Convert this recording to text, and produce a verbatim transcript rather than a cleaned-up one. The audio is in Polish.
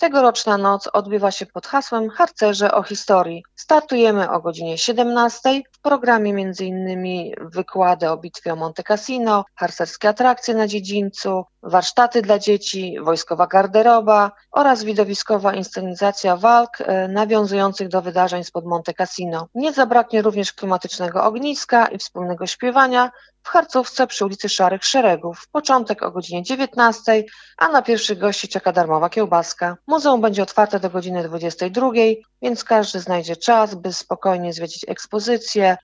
Tegoroczna noc odbywa się pod hasłem Harcerze o historii. Startujemy o godzinie siedemnastej. W programie między innymi wykłady o bitwie o Monte Cassino, harcerskie atrakcje na dziedzińcu, warsztaty dla dzieci, wojskowa garderoba oraz widowiskowa inscenizacja walk e, nawiązujących do wydarzeń spod Monte Cassino. Nie zabraknie również klimatycznego ogniska i wspólnego śpiewania w Harcówce przy ulicy Szarych Szeregów. Początek o godzinie dziewiętnastej, a na pierwszych gości czeka darmowa kiełbaska. Muzeum będzie otwarte do godziny dwudziestej drugiej, więc każdy znajdzie czas, by spokojnie zwiedzić ekspozycję,